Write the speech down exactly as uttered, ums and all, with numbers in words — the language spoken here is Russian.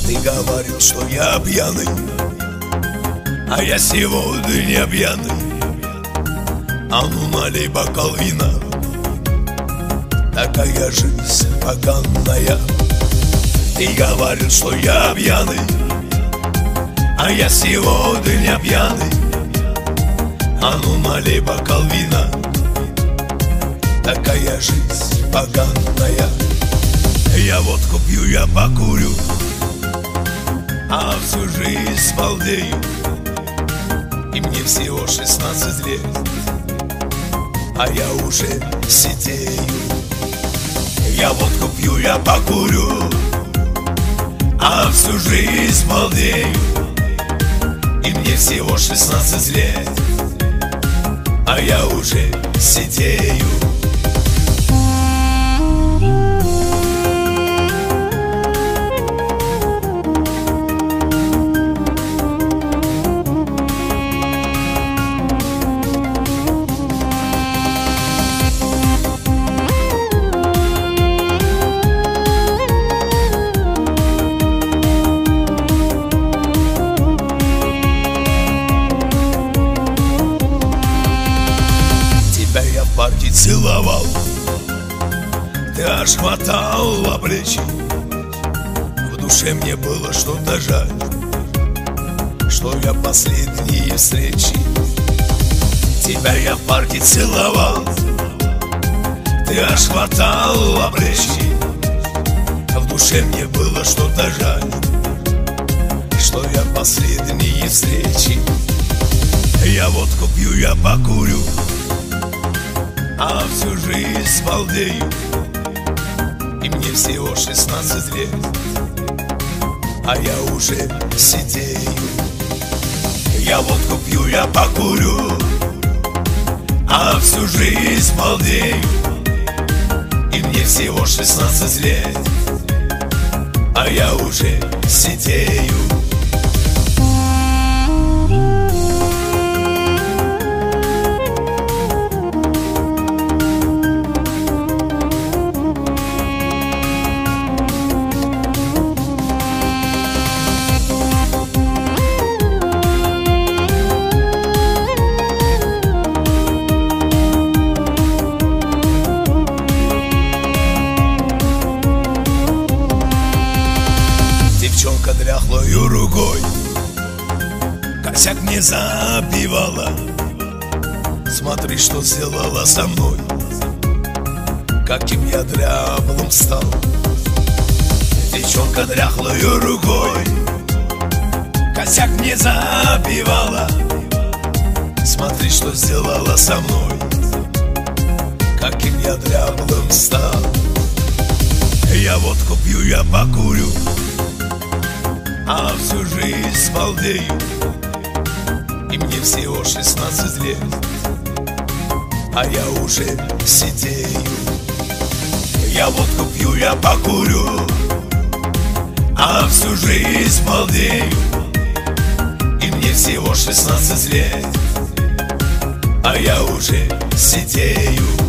Ты говорил, что я пьяный, а я сегодня пьяный. А ну налей бокал вина, такая жизнь поганая. Ты говорил, что я пьяный, а я сегодня пьяный. А ну налей бокал вина, такая жизнь поганая. Я водку пью, я покурю, а всю жизнь балдею. И мне всего шестнадцать лет, а я уже сидею. Я водку пью, я покурю, а всю жизнь балдею. И мне всего шестнадцать лет, а я уже сидею. В парке целовал, ты аж хватал во плечи. В душе мне было что-то жаль, что я последние встречи. Тебя я в парке целовал, ты аж хватал во плечи. В душе мне было что-то жаль, что я последние встречи. Я водку пью, я покурю, а всю жизнь балдею. И мне всего шестнадцать лет, а я уже сидею. Я водку пью, я покурю, а всю жизнь балдею. И мне всего шестнадцать лет, а я уже сидею. Девчонка дряхлою рукой косяк мне забивала. Смотри, что сделала со мной, каким я дряблым стал. Девчонка дряхлою рукой косяк мне забивала. Смотри, что сделала со мной, каким я дряблым стал. Я водку пью, я покурю, а всю жизнь балдею. И мне всего шестнадцать лет, а я уже сидею. Я водку пью, я покурю, а всю жизнь балдею. И мне всего шестнадцать лет, а я уже сидею.